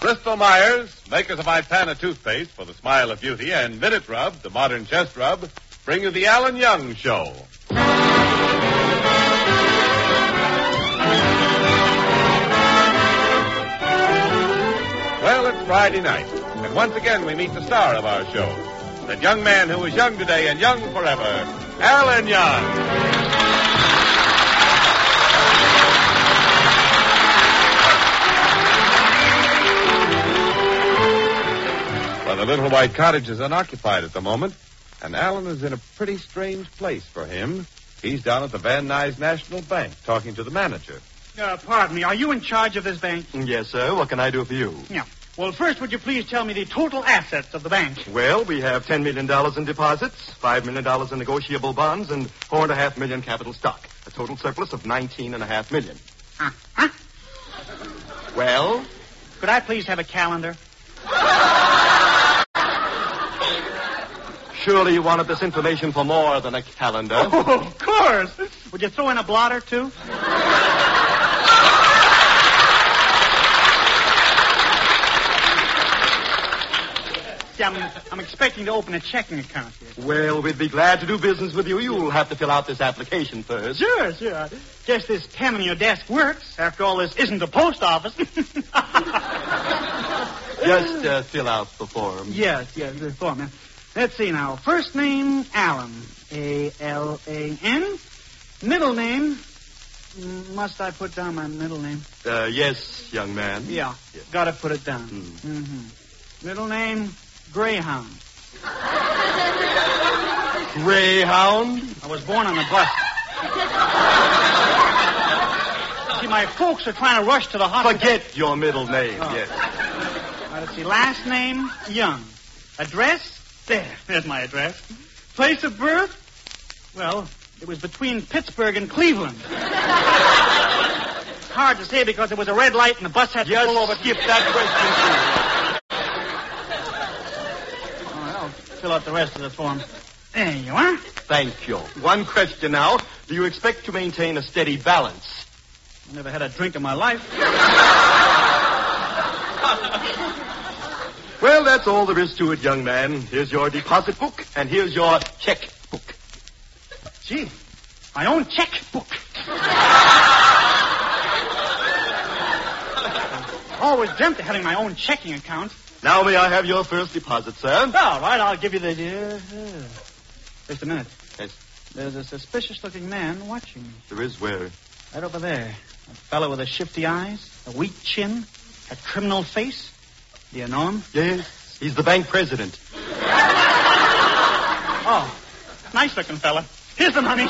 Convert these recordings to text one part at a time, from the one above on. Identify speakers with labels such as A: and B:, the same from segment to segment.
A: Bristol Myers, makers of Ipana toothpaste for the smile of beauty, and Minute Rub, the modern chest rub, bring you the Alan Young Show. Well, it's Friday night, and once again we meet the star of our show, that young man who is young today and young forever, Alan Young. The little white cottage is unoccupied at the moment, and Alan is in a pretty strange place for him. He's down at the Van Nuys National Bank talking to the manager.
B: Pardon me, are you in charge of this bank?
C: Yes, sir. What can I do for you?
B: Yeah. Well, first, would you please tell me the total assets of the bank?
C: Well, we have $10 million in deposits, $5 million in negotiable bonds, and $4.5 million capital stock. A total surplus of $19.5 million.
B: Huh?
C: Well?
B: Could I please have a calendar?
C: Surely you wanted this information for more than a calendar.
B: Oh, of course. Would you throw in a blotter, too? See, I'm expecting to open a checking account here.
C: Well, we'd be glad to do business with you. You'll have to fill out this application first.
B: Sure. I guess this pen on your desk works. After all, this isn't a post office.
C: Just fill out the form.
B: Yes, the form. Let's see now. First name, Alan. A-L-A-N. Middle name. Must I put down my middle name?
C: Yes, young man.
B: Yeah.
C: Yes.
B: Gotta put it down. Mm-hmm. Middle name, Greyhound.
C: Greyhound?
B: I was born on a bus. See, my folks are trying to rush to the hospital.
C: Forget your middle name, yes.
B: Let's see. Last name, Young. Address? There's my address. Place of birth? Well, it was between Pittsburgh and Cleveland. It's hard to say because there was a red light and the bus had to pull over.
C: Skip that question,
B: too. I'll fill out the rest of the form. There you are.
C: Thank you. One question now. Do you expect to maintain a steady balance?
B: I never had a drink in my life.
C: Well, that's all there is to it, young man. Here's your deposit book, and here's your checkbook.
B: Gee, my own checkbook. Always dreamt of having my own checking account.
C: Now may I have your first deposit, sir?
B: All right, I'll give you the... Just a minute.
C: Yes.
B: There's a suspicious-looking man watching me.
C: There is where?
B: Right over there. A fellow with a shifty eyes, a weak chin, a criminal face. Do you know him?
C: Yes. He's the bank president.
B: Oh, nice-looking fella. Here's the money.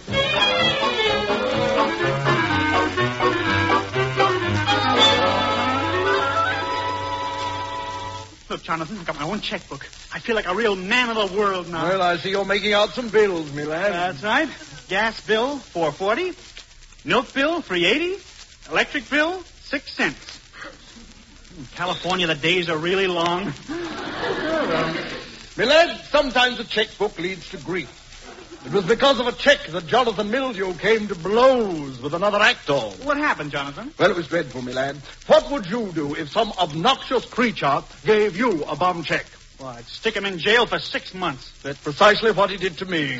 B: Look, Jonathan, I've got my own checkbook. I feel like a real man of the world now.
D: Well, I see you're making out some bills, me lad.
B: That's right. Gas bill, $4.40. Milk bill, $3.80. Electric bill, 6 cents. In California, the days are really long.
D: Me lad, sometimes a checkbook leads to grief. It was because of a check that Jonathan Mildew came to blows with another actor.
B: What happened, Jonathan?
D: Well, it was dreadful, me lad. What would you do if some obnoxious creature gave you a bum check?
B: Well, I'd stick him in jail for 6 months.
D: That's precisely what he did to me.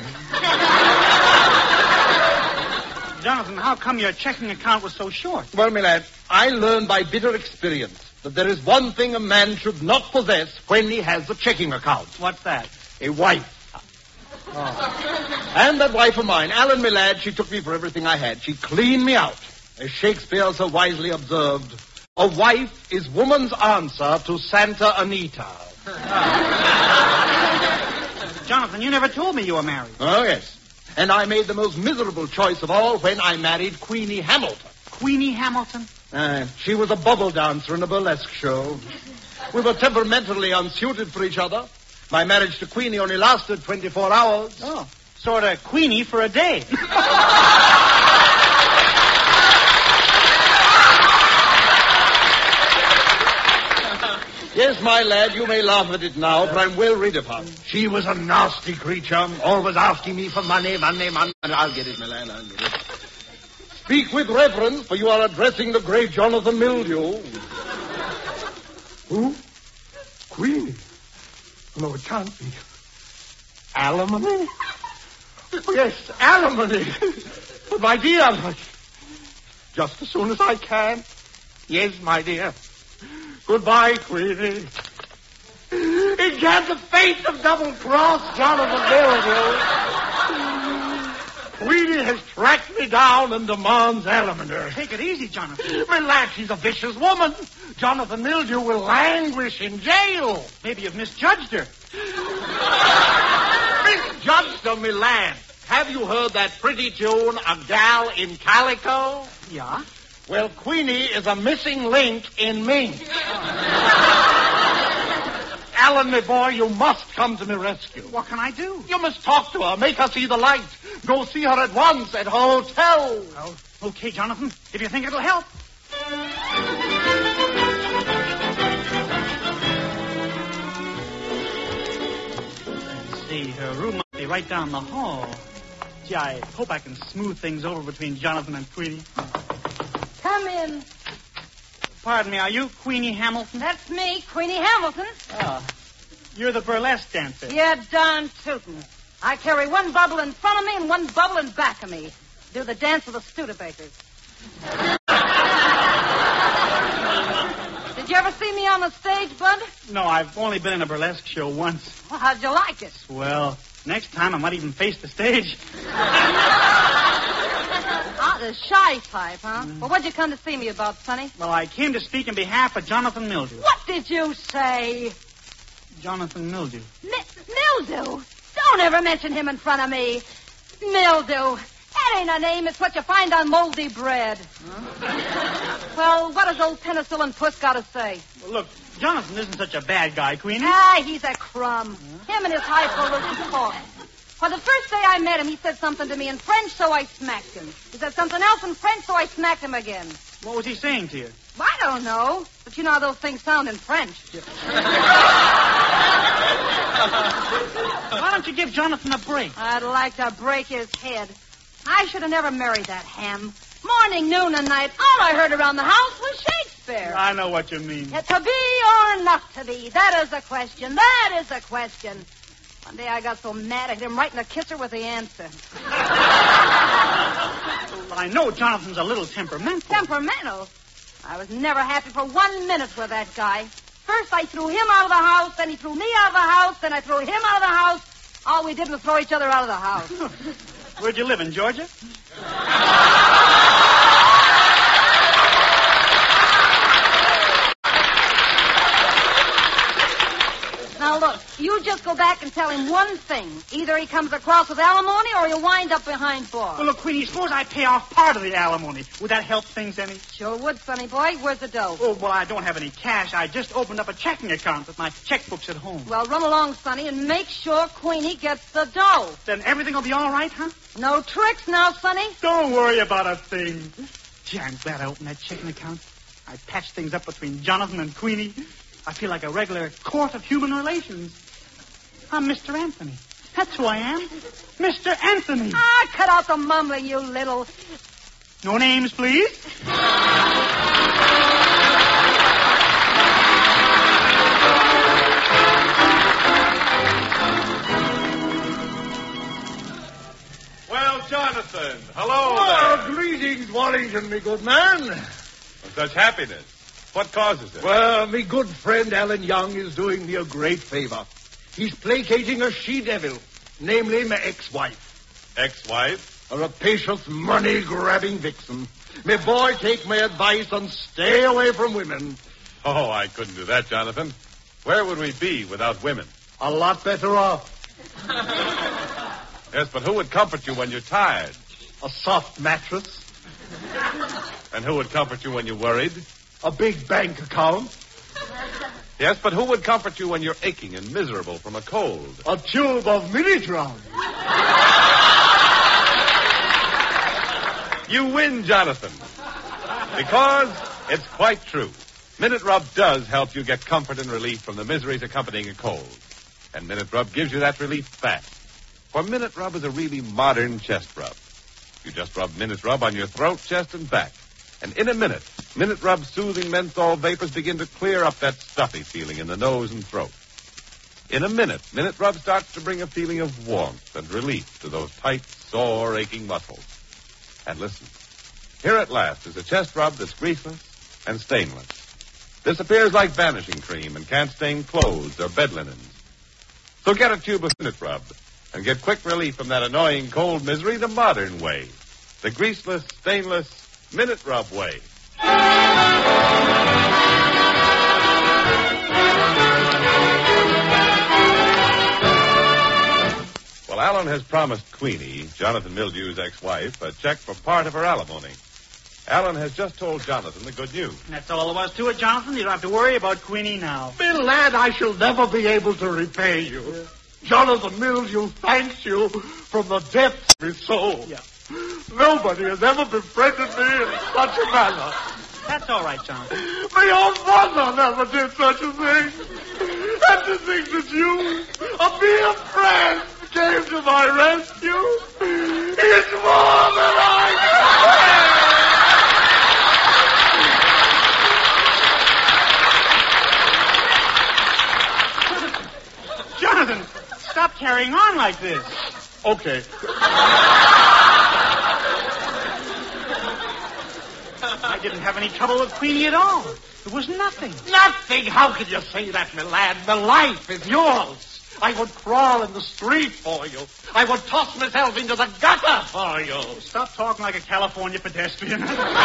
B: Jonathan, how come your checking account was so short?
D: Well, me lad, I learned by bitter experience that there is one thing a man should not possess when he has a checking account.
B: What's that?
D: A wife. Oh. And that wife of mine, Alan, my lad, she took me for everything I had. She cleaned me out. As Shakespeare so wisely observed, a wife is woman's answer to Santa Anita.
B: Jonathan, you never told me you were married.
D: Oh, yes. And I made the most miserable choice of all when I married Queenie Hamilton.
B: Queenie Hamilton?
D: She was a bubble dancer in a burlesque show. We were temperamentally unsuited for each other. My marriage to Queenie only lasted 24 hours.
B: Oh, sort of Queenie for a day.
D: Yes, my lad, you may laugh at it now, but I'm well rid of her. She was a nasty creature, always asking me for money. I'll get it, my lad, I'll get it. Speak with reverence, for you are addressing the great Jonathan Mildew. Who? Queenie. No, it can't be. Alimony? Oh, yes, alimony. But, my dear, just as soon as I can. Yes, my dear. Goodbye, Queenie. It can't the fate of double-cross Jonathan Mildew. Queenie has tracked me down and demands alimony.
B: Take it easy, Jonathan.
D: Relax, she's a vicious woman. Jonathan Mildew will languish in jail.
B: Maybe you've misjudged her.
D: Misjudged her, Milan. Have you heard that pretty tune, A Gal in Calico?
B: Yeah?
D: Well, Queenie is a missing link in Mink. Alan, my boy, you must come to my rescue.
B: What can I do?
D: You must talk to her, make her see the light. Go see her at once at hotel.
B: Oh, okay, Jonathan, if you think it'll help. Let's see, her room must be right down the hall. Gee, I hope I can smooth things over between Jonathan and Queenie.
E: Come in.
B: Pardon me, are you Queenie Hamilton?
E: That's me, Queenie Hamilton.
B: Oh, you're the burlesque dancer.
E: Yeah, darn tootin'. I carry one bubble in front of me and one bubble in back of me. Do the dance of the Studebakers. Did you ever see me on the stage, Bud?
B: No, I've only been in a burlesque show once.
E: Well, how'd you like it?
B: Well, next time I might even face the stage.
E: Ah, the shy type, huh? Well, what'd you come to see me about, Sonny?
B: Well, I came to speak in behalf of Jonathan Mildew.
E: What did you say?
B: Jonathan Mildew.
E: Mildew? Don't ever mention him in front of me. Mildew. That ain't a name. It's what you find on moldy bread. Huh? Well, what does old penicillin puss got to say?
B: Well, look, Jonathan isn't such a bad guy, Queenie.
E: Ah, he's a crumb. Him and his highfalutin talk. Well, the first day I met him, he said something to me in French, so I smacked him. He said something else in French, so I smacked him again.
B: What was he saying to you?
E: I don't know. But you know how those things sound in French.
B: Why don't you give Jonathan a break?
E: I'd like to break his head. I should have never married that ham. Morning, noon, and night, all I heard around the house was Shakespeare.
B: I know what you mean.
E: To be or not to be, that is the question. That is the question. One day I got so mad at him writing a kisser with the answer.
B: Well, I know Jonathan's a little temperamental.
E: Temperamental? I was never happy for 1 minute with that guy. First I threw him out of the house, then he threw me out of the house, then I threw him out of the house. All we did was throw each other out of the house.
B: Where'd you live, in Georgia?
E: Now, look, you just go back and tell him one thing. Either he comes across with alimony or he'll wind up behind bars.
B: Well, look, Queenie, suppose I pay off part of the alimony. Would that help things any?
E: Sure would, sonny boy. Where's the dough?
B: Oh, well, I don't have any cash. I just opened up a checking account with my checkbooks at home.
E: Well, run along, sonny, and make sure Queenie gets the dough.
B: Then everything will be all right, huh?
E: No tricks now, sonny.
B: Don't worry about a thing. Gee, I'm glad I opened that checking account. I patched things up between Jonathan and Queenie. I feel like a regular court of human relations. I'm Mr. Anthony. That's who I am. Mr. Anthony.
E: Ah, cut out the mumbling, you little...
B: No names, please.
A: Well, Jonathan, hello
D: Oh,
A: there.
D: greetings, Wallington, me good man.
A: With such happiness. What causes it?
D: Well, me good friend Alan Young is doing me a great favor. He's placating a she-devil, namely my ex-wife.
A: Ex-wife?
D: A rapacious, money-grabbing vixen. Me boy, take my advice and stay away from women.
A: Oh, I couldn't do that, Jonathan. Where would we be without women?
D: A lot better off.
A: Yes, but who would comfort you when you're tired?
D: A soft mattress.
A: And who would comfort you when you're worried?
D: A big bank account.
A: Yes, but who would comfort you when you're aching and miserable from a cold?
D: A tube of Minitron.
A: You win, Jonathan. Because it's quite true. Minute Rub does help you get comfort and relief from the miseries accompanying a cold. And Minute Rub gives you that relief fast. For Minute Rub is a really modern chest rub. You just rub Minute Rub on your throat, chest, and back. And in a minute, Minute Rub's soothing menthol vapors begin to clear up that stuffy feeling in the nose and throat. In a minute, Minute Rub starts to bring a feeling of warmth and relief to those tight, sore, aching muscles. And listen, here at last is a chest rub that's greaseless and stainless. This appears like vanishing cream and can't stain clothes or bed linens. So get a tube of Minute Rub and get quick relief from that annoying cold misery the modern way. The greaseless, stainless Minute Rub way. Well, Alan has promised Queenie, Jonathan Mildew's ex-wife, a check for part of her alimony. Alan has just told Jonathan the good news.
B: That's all there was to it, Jonathan. You don't have to worry about Queenie now.
D: Me lad, I shall never be able to repay you. Jonathan Mildew thanks you from the depths of his soul.
B: Yeah.
D: Nobody has ever befriended me in such a manner.
B: That's all right, Jonathan.
D: My own mother never did such a thing. And to think that you, a mere friend, came to my rescue is more than I
B: can. Jonathan, stop carrying on like this.
D: Okay.
B: I didn't have any trouble with Queenie at all. It was nothing.
D: Nothing? How can you say that, my lad? My life is yours. I would crawl in the street for you. I would toss myself into the gutter for you.
B: Stop talking like a California pedestrian.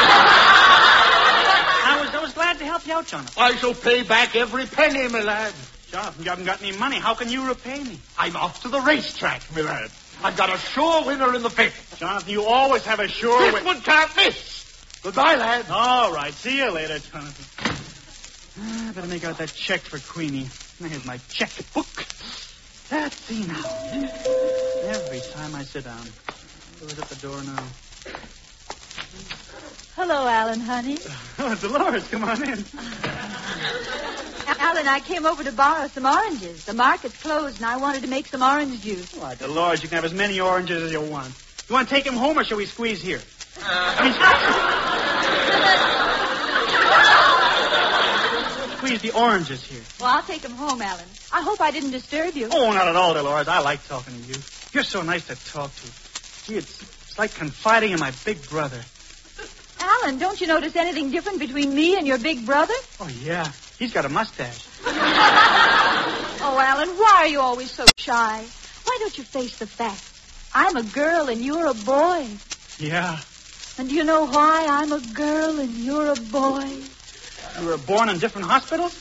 B: I was glad to help you out, Jonathan.
D: I shall pay back every penny, my lad.
B: Jonathan, you haven't got any money. How can you repay me?
D: I'm off to the racetrack, my lad. I've got a sure winner in the fifth.
B: Jonathan, you always have a sure
D: This
B: win.
D: one can't miss. Goodbye, lad.
B: All right. See you later, Jonathan. I better make out that check for Queenie. Here's my checkbook. Let's see now. Every time I sit down. Who's at the door now?
E: Hello, Alan, honey.
B: Oh, Dolores, come on in.
E: Alan, I came over to borrow some oranges. The market's closed, and I wanted to make some orange juice.
B: Why, Dolores, you can have as many oranges as you want. You want to take them home, or shall we squeeze here? Squeeze the oranges here.
E: Well, I'll take them home, Alan. I hope I didn't disturb you.
B: Oh, not at all, Dolores. I like talking to you. You're so nice to talk to. Gee, it's like confiding in my big brother.
E: Alan, don't you notice anything different between me and your big brother?
B: Oh, yeah. He's got a mustache.
E: Oh, Alan, why are you always so shy? Why don't you face the facts? I'm a girl and you're a boy.
B: Yeah.
E: And do you know why I'm a girl and you're a boy?
B: You were born in different hospitals?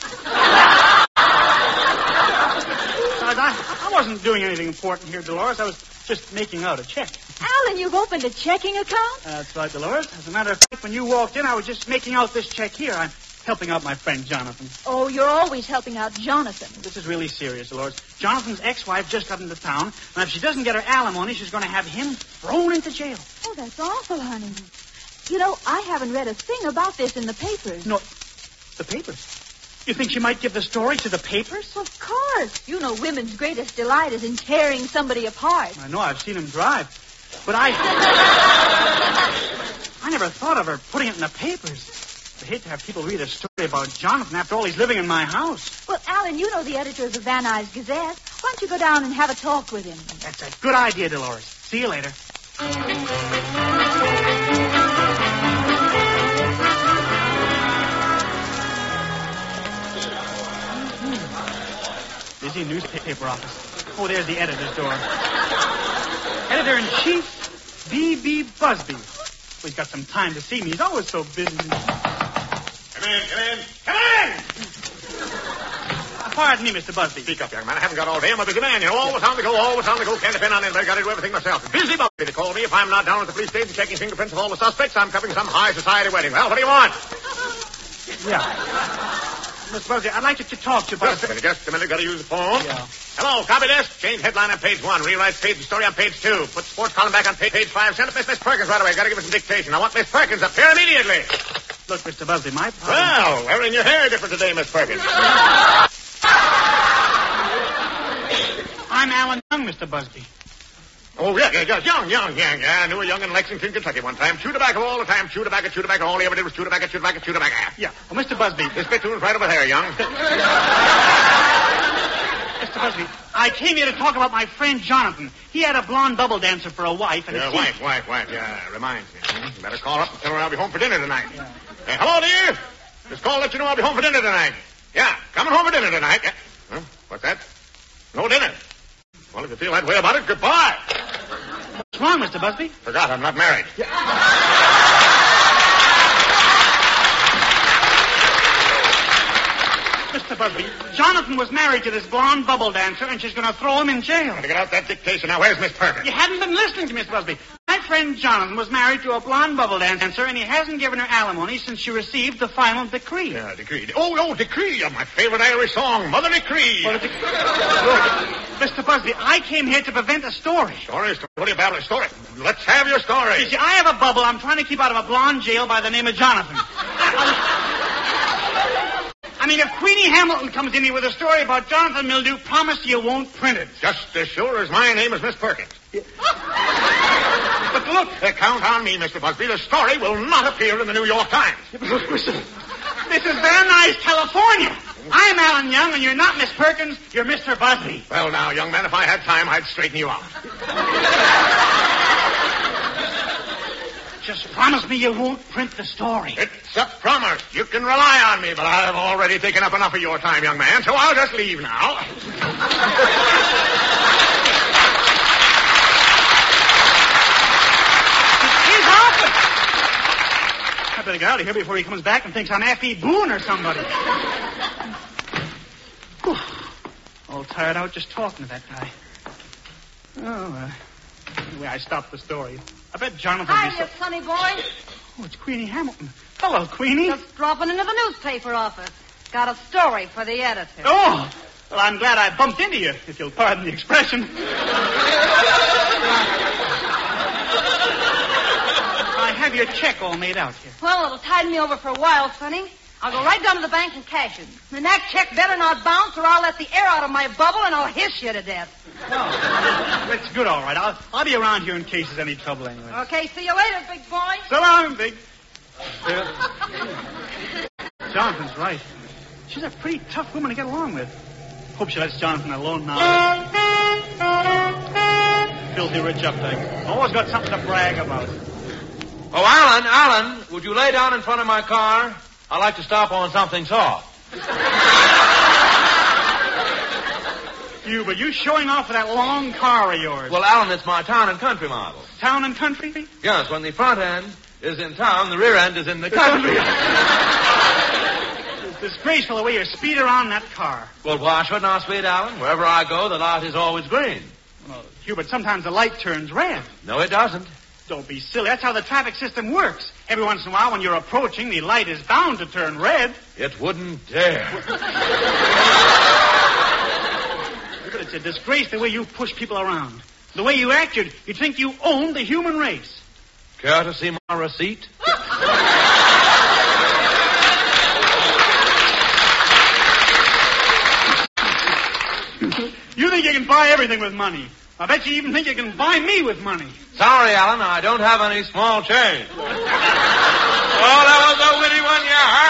B: I wasn't doing anything important here, Dolores. I was just making out a check.
E: Alan, you've opened a checking account?
B: That's right, Dolores. As a matter of fact, when you walked in, I was just making out this check here. I'm helping out my friend Jonathan.
E: Oh, you're always helping out Jonathan.
B: This is really serious, Dolores. Jonathan's ex-wife just got into town, and if she doesn't get her alimony, she's going to have him thrown into jail.
E: Oh, that's awful, honey. You know, I haven't read a thing about this in the papers.
B: No, the papers? You think she might give the story to the papers?
E: Of course. You know women's greatest delight is in tearing somebody apart.
B: I know, I've seen him drive. But I never thought of her putting it in the papers. I hate to have people read a story about Jonathan after all he's living in my house.
E: Well, Alan, you know the editor of the Van Nuys Gazette. Why don't you go down and have a talk with him?
B: That's a good idea, Dolores. See you later. Busy newspaper office. Oh, there's the editor's door. Editor-in-chief, B.B. Busby. Well, he's got some time to see me. He's always so busy.
A: Come in.
B: Pardon me, Mr. Busby.
C: Speak up, young man. I haven't got all day. I'm a busy man. You're always on the go. Can't depend on anybody. Got to do everything myself. Busy Busby, they call me. If I'm not down at the police station checking fingerprints of all the suspects, I'm covering some high society wedding. Well, what do you want?
B: Yeah. Mr. Busby, I'd like to talk to you about...
C: Just a minute. Got to use the phone.
B: Yeah.
C: Hello, copy desk. Change headline on page 1. Rewrite page the story on page 2. Put sports column back on page 5. Send it to Miss Perkins right away. Got to give her some dictation. I want Miss Perkins up here immediately.
B: Look, Mr. Busby, my problem...
C: Well, wearing your hair different today, Miss Perkins.
B: I'm Alan Young, Mr. Busby.
C: Oh, yeah. Young. I knew a young in Lexington, Kentucky one time. Chew tobacco all the time. Chew tobacco. All he ever did was chew tobacco.
B: Yeah. Well, Mr. Busby.
C: This spittoon's right over there, young.
B: Mr. Busby, I came here to talk about my friend Jonathan. He had a blonde bubble dancer for a wife. And
C: wife. Yeah, reminds me. You better call up and tell her I'll be home for dinner tonight. Yeah. Hey, hello, dear. Just call to let you know I'll be home for dinner tonight. Yeah, coming home for dinner tonight. Yeah. Huh? What's that? No dinner. Well, if you feel that way about it, goodbye.
B: What's wrong, Mr. Busby?
C: Forgot I'm not married.
B: Mr. Busby, Jonathan was married to this blonde bubble dancer, and she's going to throw him in jail.
C: Gotta get out that dictation. Now, where's Miss Perkins?
B: You haven't been listening to Miss Busby. My friend Jonathan was married to a blonde bubble dancer, and he hasn't given her alimony since she received the final decree.
C: Yeah, decree. Oh, decree. My favorite Irish song, Mother Decree.
B: Well, Mr. Busby, I came here to prevent a story.
C: Story? What do you about a story? Let's have your story.
B: You see, I have a bubble I'm trying to keep out of a blonde jail by the name of Jonathan. I mean, if Queenie Hamilton comes in here with a story about Jonathan Mildew, promise you won't print it.
C: Just as sure as my name is Miss Perkins.
B: Yeah.
C: But look, count on me, Mr. Busby. The story will not appear in the New York Times.
B: Listen, this is Van Nuys, California. I'm Alan Young, and you're not Miss Perkins. You're Mr. Busby.
C: Well, now, young man, if I had time, I'd straighten you out.
B: Just promise me you won't print the story.
C: It's a promise. You can rely on me, but I've already taken up enough of your time, young man, so I'll just leave now.
B: He's off. I better get out of here before he comes back and thinks I'm F.E. Boone or somebody. Whew. All tired out just talking to that guy. Anyway, I stopped the story. I bet Jonathan...
E: Hiya, sonny boy.
B: Oh, it's Queenie Hamilton. Hello, Queenie.
E: Just dropping into the newspaper office. Got a story for the editor.
B: Oh, well, I'm glad I bumped into you, if you'll pardon the expression. I have your check all made out here.
E: Well, it'll tide me over for a while, sonny. I'll go right down to the bank and cash it. And that check better not bounce, or I'll let the air out of my bubble and I'll hiss you to death.
B: Oh, that's good, all right. I'll be around here in case there's any trouble anyway.
E: Okay, see you later, big boy.
B: So long, big. Jonathan's right. She's a pretty tough woman to get along with. Hope she lets Jonathan alone now. Filthy rich updike. Always got something to brag about.
F: Oh, Alan, would you lay down in front of my car? I'd like to stop on something soft.
B: But you showing off with that long car of yours.
F: Well, Alan, it's my town and country model.
B: Town and country?
F: Yes, when the front end is in town, the rear end is in the country.
B: It's disgraceful the way you speed around that car.
F: Well, why shouldn't I speed, Alan? Wherever I go, the light is always green.
B: Well, Hubert, sometimes the light turns red.
F: No, it doesn't.
B: Don't be silly. That's how the traffic system works. Every once in a while, when you're approaching, the light is bound to turn red.
F: It wouldn't dare.
B: But it's a disgrace the way you push people around. The way you act, you'd think you owned the human race.
F: Care to see my receipt?
B: You think you can buy everything with money. I bet you even think you can buy me with money.
F: Sorry, Alan, I don't have any small change. Oh, that was a witty one,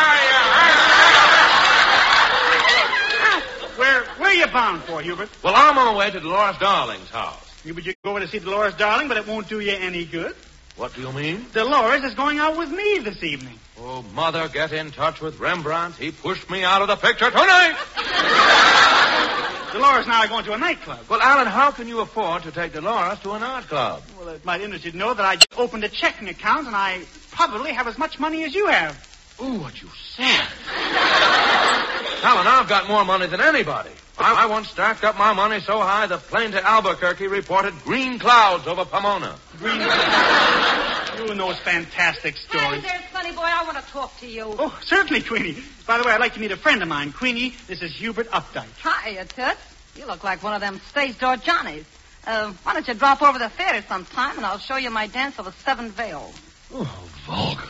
B: Where are you bound for, Hubert?
F: Well, I'm on my way to Dolores Darling's house.
B: You go over to see Dolores Darling, but it won't do you any good.
F: What do you mean?
B: Dolores is going out with me this evening.
F: Oh, Mother, get in touch with Rembrandt. He pushed me out of the picture tonight.
B: Dolores and I are going to a nightclub.
F: Well, Alan, how can you afford to take Dolores to a nightclub?
B: Well, it might interest you to know that I just opened a checking account, and I probably have as much money as you have.
F: Ooh, what you said. Alan, I've got more money than anybody. I once stacked up my money so high the plane to Albuquerque reported green clouds over Pomona.
B: Green clouds? You and those fantastic stories.
E: Hey there, sonny boy, I want to talk to you.
B: Oh, certainly, Queenie. By the way, I'd like to meet a friend of mine. Queenie, this is Hubert Updike.
E: Hiya, Toots. You look like one of them stage door Johnnies. Why don't you drop over to the theater sometime, and I'll show you my dance of the Seven Veils.
F: Oh, vulgar.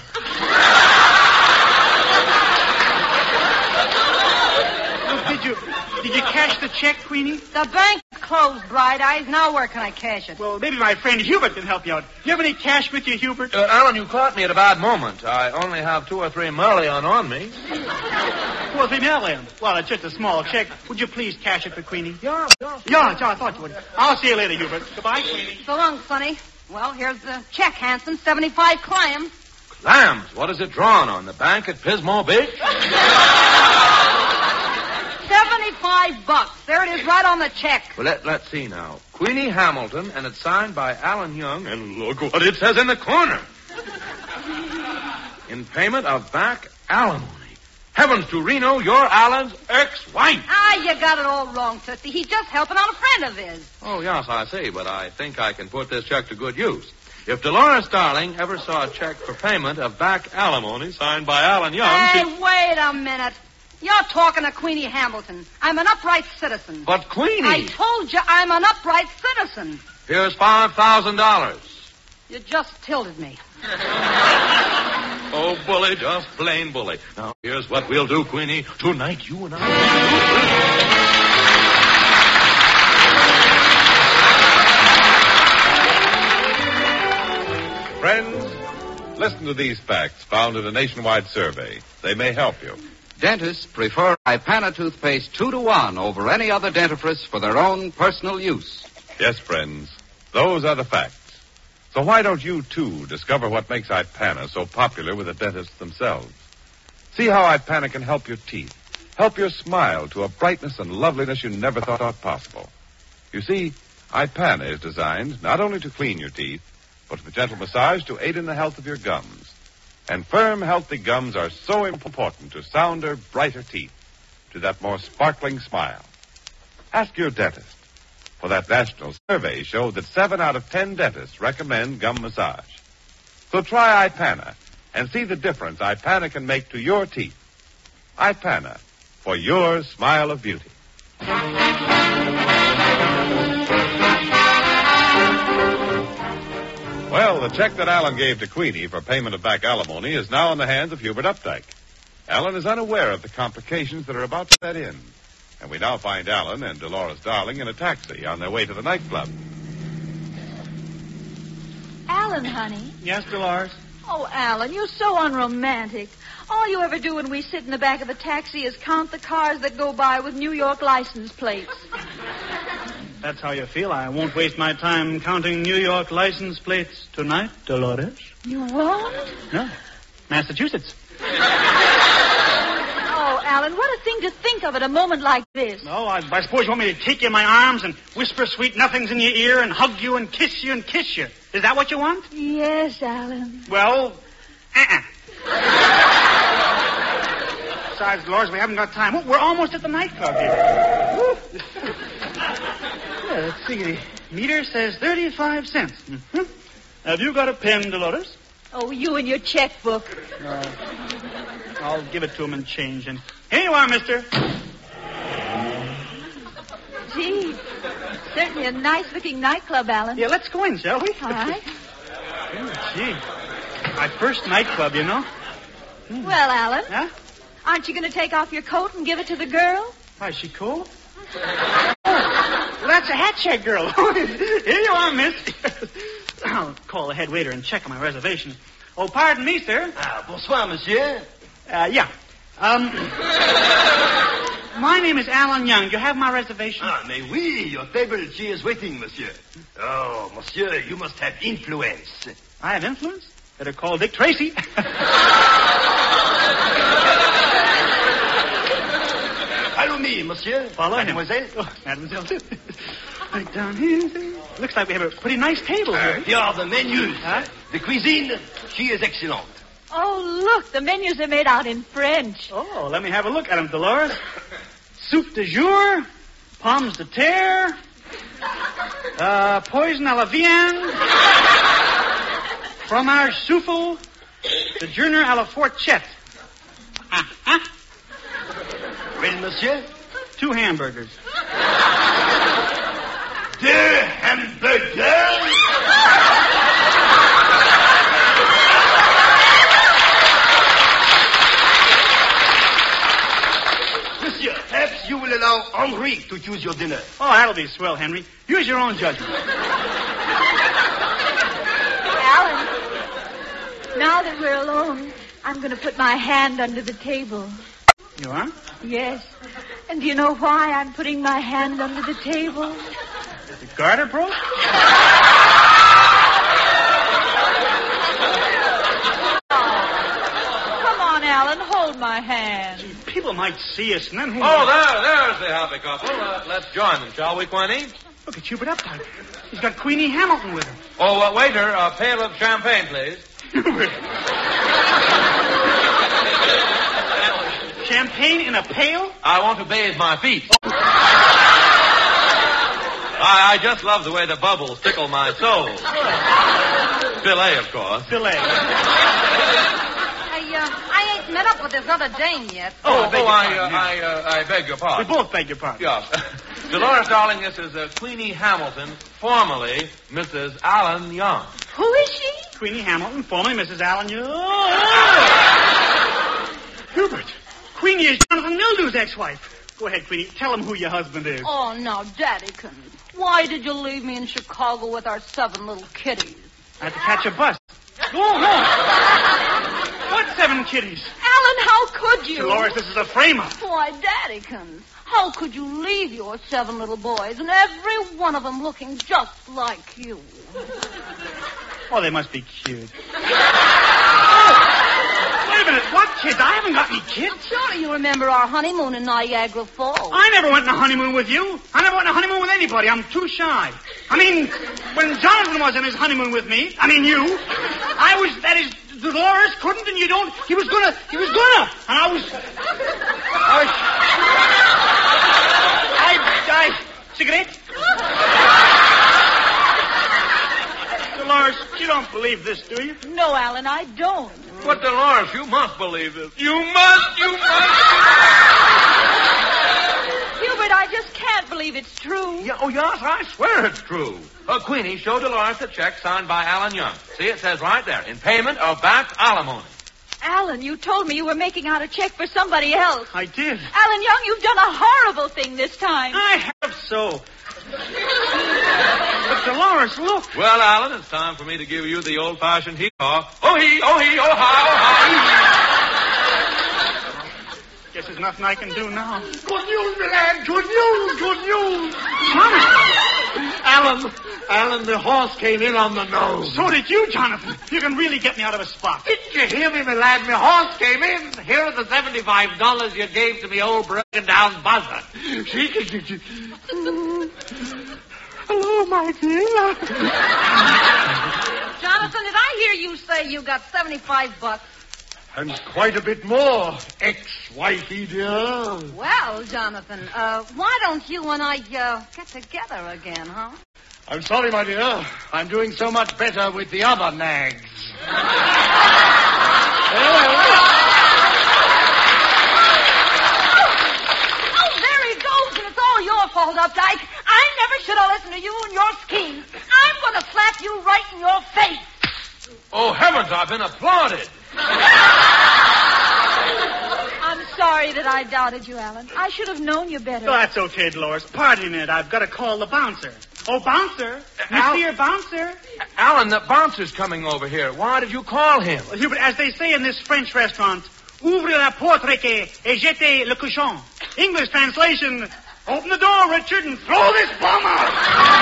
B: Did you cash the check, Queenie?
E: The bank closed, Bright Eyes. Now where can I cash it?
B: Well, maybe my friend Hubert can help you out. You have any cash with you, Hubert?
F: Alan, you caught me at a bad moment. I only have 2 or 3 million on me.
B: 2 or 3 million? Well, it's just a small check. Would you please cash it for Queenie?
F: Yeah.
B: Yeah, I thought you would. I'll see you later, Hubert. Goodbye, Queenie.
E: So long, Sonny. Well, here's the check, Hanson. 75 clams.
F: Clams? What is it drawn on? The bank at Pismo Beach?
E: $75. There it is right on the check.
F: Well, let's see now. Queenie Hamilton, and it's signed by Alan Young, and look what it says in the corner. In payment of back alimony. Heavens to Reno, you're Alan's ex-wife.
E: You got it all wrong, Tootsie. He's just helping out a friend of his.
F: Oh, yes, I see, but I think I can put this check to good use. If Dolores Darling ever saw a check for payment of back alimony signed by Alan Young,
E: Hey, wait a minute. You're talking to Queenie Hamilton. I'm an upright citizen.
F: But Queenie...
E: I told you I'm an upright citizen.
F: Here's $5,000.
E: You just tilted me.
F: Oh, bully, just plain bully. Now, here's what we'll do, Queenie. Tonight, you and I...
A: Friends, listen to these facts found in a nationwide survey. They may help you.
G: Dentists prefer Ipana toothpaste 2-to-1 over any other dentifrice for their own personal use.
A: Yes, friends, those are the facts. So why don't you, too, discover what makes Ipana so popular with the dentists themselves? See how Ipana can help your teeth, help your smile to a brightness and loveliness you never thought possible. You see, Ipana is designed not only to clean your teeth, but with gentle massage to aid in the health of your gums. And firm, healthy gums are so important to sounder, brighter teeth, to that more sparkling smile. Ask your dentist. For that national survey showed that 7 out of 10 dentists recommend gum massage. So try Ipana and see the difference Ipana can make to your teeth. Ipana, for your smile of beauty. Well, the check that Alan gave to Queenie for payment of back alimony is now in the hands of Hubert Updike. Alan is unaware of the complications that are about to set in. And we now find Alan and Dolores Darling in a taxi on their way to the nightclub.
H: Alan, honey.
B: Yes, Dolores?
H: Oh, Alan, you're so unromantic. All you ever do when we sit in the back of a taxi is count the cars that go by with New York license plates.
B: That's how you feel. I won't waste my time counting New York license plates tonight, Dolores.
H: You won't?
B: No. Massachusetts.
H: Oh, Alan, what a thing to think of at a moment like this.
B: No, I suppose you want me to take you in my arms and whisper sweet nothings in your ear and hug you and kiss you and kiss you. Is that what you want?
H: Yes, Alan.
B: Well, Besides, Dolores, we haven't got time. We're almost at the nightclub here. Yeah, let's see. The meter says 35 cents. Mm-hmm. Have you got a pen, Dolores?
H: Oh, you and your checkbook.
B: I'll give it to him in change. And here you are, mister.
H: Gee, certainly a nice-looking nightclub, Alan.
B: Yeah, let's go in, shall we?
H: All right.
B: Oh, gee. My first nightclub, you know.
H: Well, Alan,
B: Huh?
H: aren't you going to take off your coat and give it to the girl?
B: Why, is she cool? Well, that's a hat check girl. Here you are, miss. I'll call the head waiter and check on my reservation. Oh, pardon me, sir.
I: Bonsoir, monsieur.
B: Yeah. My name is Alan Young. Do you have my reservation?
I: Mais oui, your table, she is waiting, monsieur. Oh, monsieur, you must have influence.
B: I have influence? Better call Dick Tracy.
I: Follow me, monsieur.
B: Follow him.
I: Mademoiselle.
B: Oh, mademoiselle, too. Right down here. Looks like we have a pretty nice table here.
I: Here are the menus.
B: Huh?
I: The cuisine, she is excellent.
H: Oh, look, the menus are made out in French.
B: Oh, let me have a look at them, Dolores. Soup de jour, pommes de terre, poison à la viande, fromage souffle, sojourner à la fourchette.
I: Well, monsieur?
B: 2 hamburgers.
I: 2 hamburgers? Monsieur, perhaps you will allow allow Henri to choose your dinner.
B: Oh, that'll be swell, Henry. Use your own judgment.
H: Alan, now that we're alone, I'm going to put my hand under the table.
B: You are?
H: Yes. And do you know why I'm putting my hand under the table?
B: The garter broke?
H: Come on, Alan, hold my hand.
B: People might see us, and then who...
F: Oh, there's the happy couple. Let's join them, shall we, Queenie?
B: Look at Hubert Updike. He's got Queenie Hamilton with him.
F: Oh, waiter, a pail of champagne, please.
B: Hubert. Champagne in a pail?
F: I want to bathe my feet. I just love the way the bubbles tickle my soul. Filet, of course.
B: Filet.
E: I ain't met up with this other dame yet.
F: I beg your pardon.
B: We both beg your pardon.
F: Yes. Dolores, darling, this is Queenie Hamilton, formerly Mrs. Allen Young.
H: Who is she?
B: Queenie Hamilton, formerly Mrs. Allen. Hubert, Queenie is Jonathan Mildew's ex-wife. Go ahead, Queenie. Tell him who your husband is.
E: Oh, now, Daddykins, why did you leave me in Chicago with our 7 little kitties?
B: I had to catch a bus. No. What 7 kitties?
H: Alan, how could you?
B: Dolores, this is a frame-up.
E: Why, Daddykins, how could you leave your 7 little boys and every one of them looking just like you?
B: Oh, they must be cute. Wait a minute, what kids? I haven't got any kids.
E: Surely you remember our honeymoon in Niagara Falls.
B: I never went on a honeymoon with you. I never went on a honeymoon with anybody. I'm too shy. I mean, when Jonathan was on his honeymoon with me, Dolores couldn't and you don't. He was gonna. And cigarette? Dolores, you don't believe this, do you?
H: No, Alan, I don't.
F: But, Dolores, you must believe this. You must.
H: Hubert, I just can't believe it's true.
F: Yeah, oh, yes, I swear it's true. Queenie, show Dolores the check signed by Allen Young. See, it says right there, in payment of back alimony.
H: Alan, you told me you were making out a check for somebody else.
B: I did.
H: Alan Young, you've done a horrible thing this time.
B: I have so. But Dolores, look.
F: Well, Alan, it's time for me to give you the old-fashioned hee-haw. Oh-hee, oh-hee, oh-ha,
B: Guess there's nothing I can do now.
D: Good news, my lad. Good news. Alan, the horse came in on the nose.
B: So did you, Jonathan. You can really get me out of a spot.
D: Didn't you hear me, my lad? My horse came in. Here are the $75 you gave to me old broken-down buzzer. Hello, my dear.
E: Jonathan, did I hear you say you got $75?
D: And quite a bit more, ex-wifey dear.
E: Well, Jonathan, why don't you and I get together again, huh?
D: I'm sorry, my dear. I'm doing so much better with the other nags.
E: Oh, there he goes, and it's all your fault, Updike. I never should have listened to you and your schemes. I'm going to slap you right in your face.
F: Oh, heavens, I've been applauded.
H: I'm sorry that I doubted you, Alan. I should have known you better.
B: Oh, that's okay, Dolores. Pardon a minute. I've got to call the bouncer. Oh, bouncer. Monsieur Bouncer.
F: Alan, the bouncer's coming over here. Why did you call him?
B: Well, Hubert, as they say in this French restaurant, ouvre la porte et jetez le cochon. English translation, open the door, Richard, and throw this bum out.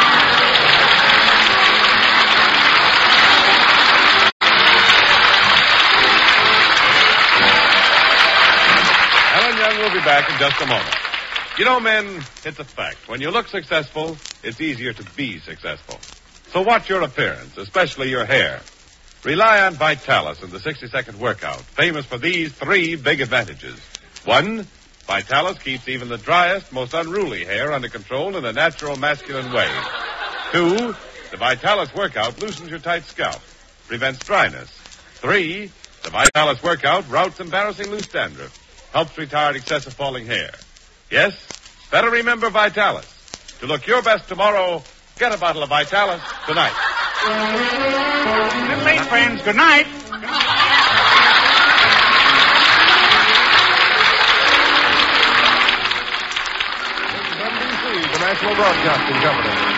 A: We'll be back in just a moment. You know, men, it's a fact. When you look successful, it's easier to be successful. So watch your appearance, especially your hair. Rely on Vitalis and the 60-second workout, famous for these 3 big advantages. 1, Vitalis keeps even the driest, most unruly hair under control in a natural masculine way. 2, the Vitalis workout loosens your tight scalp, prevents dryness. 3, the Vitalis workout routs embarrassing loose dandruff. Helps retard excessive falling hair. Yes, better remember Vitalis. To look your best tomorrow, get a bottle of Vitalis tonight.
B: Good night, friends. Good night.
F: Broadcasting Company.